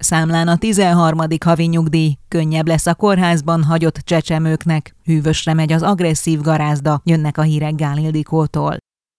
Számlán a 13. havi nyugdíj, könnyebb lesz a kórházban hagyott csecsemőknek, hűvösre megy az agresszív garázda, jönnek a hírek Gál Ildikótól.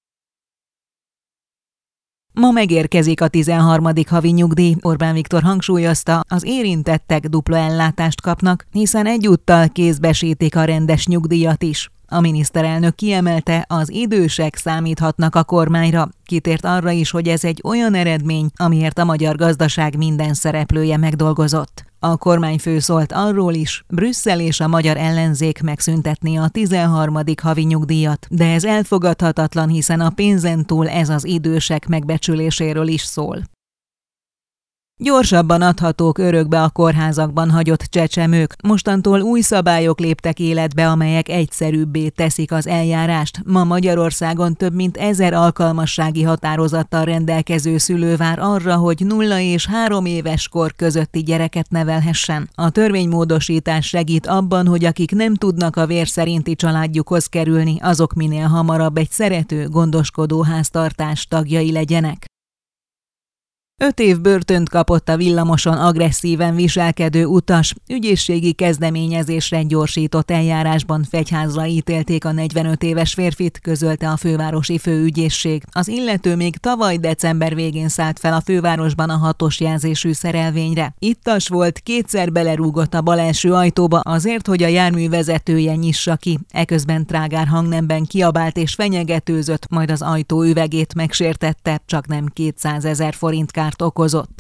Ma megérkezik a 13. havi nyugdíj, Orbán Viktor hangsúlyozta, az érintettek dupla ellátást kapnak, hiszen egyúttal kézbesítik a rendes nyugdíjat is. A miniszterelnök kiemelte, az idősek számíthatnak a kormányra, kitért arra is, hogy ez egy olyan eredmény, amiért a magyar gazdaság minden szereplője megdolgozott. A kormányfő szólt arról is, Brüsszel és a magyar ellenzék megszüntetné a 13. havi nyugdíjat, de ez elfogadhatatlan, hiszen a pénzen túl ez az idősek megbecsüléséről is szól. Gyorsabban adhatók örökbe a kórházakban hagyott csecsemők. Mostantól új szabályok léptek életbe, amelyek egyszerűbbé teszik az eljárást. Ma Magyarországon több mint 1000 alkalmassági határozattal rendelkező szülő vár arra, hogy 0 és 3 éves kor közötti gyereket nevelhessen. A törvénymódosítás segít abban, hogy akik nem tudnak a vér szerinti családjukhoz kerülni, azok minél hamarabb egy szerető, gondoskodó háztartás tagjai legyenek. 5 év börtönt kapott a villamoson agresszíven viselkedő utas. Ügyészségi kezdeményezésre gyorsított eljárásban fegyházra ítélték a 45 éves férfit, közölte a fővárosi főügyészség. Az illető még tavaly december végén szállt fel a fővárosban a 6-os jelzésű szerelvényre. Ittas volt, kétszer belerúgott a bal első ajtóba azért, hogy a jármű vezetője nyissa ki. Eközben trágár hangnemben kiabált és fenyegetőzött, majd az ajtó üvegét megsértette, csaknem 200 000 forint kárt okozott.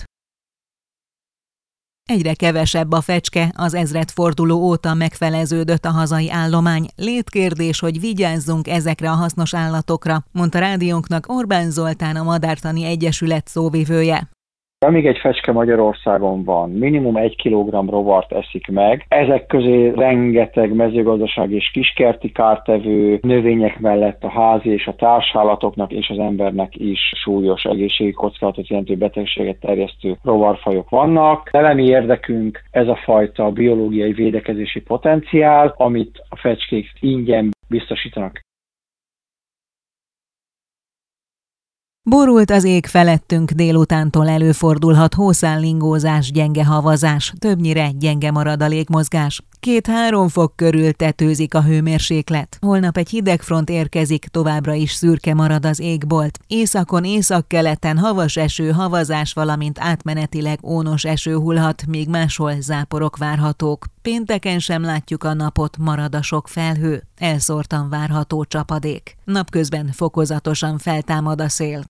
Egyre kevesebb a fecske, az ezredforduló óta megfeleződött a hazai állomány. Létkérdés, hogy vigyázzunk ezekre a hasznos állatokra, mondta rádiónknak Orbán Zoltán, a Madártani Egyesület szóvivője. Amíg egy fecske Magyarországon van, minimum 1 kilogramm rovart eszik meg, ezek közé rengeteg mezőgazdasági és kiskerti kártevő növények mellett a házi és a társállatoknak és az embernek is súlyos egészségi kockázatot jelentő betegséget terjesztő rovarfajok vannak. Elemi érdekünk ez a fajta biológiai védekezési potenciál, amit a fecskék ingyen biztosítanak. Borult az ég felettünk, délutántól előfordulhat hószállingózás, gyenge havazás, többnyire gyenge marad a légmozgás. 2-3 fok körül tetőzik a hőmérséklet. Holnap egy hidegfront érkezik, továbbra is szürke marad az égbolt. Északon, északkeleten havas eső, havazás, valamint átmenetileg ónos eső hullhat, míg máshol záporok várhatók. Pénteken sem látjuk a napot, marad a sok felhő. Elszórtan várható csapadék. Napközben fokozatosan feltámad a szél.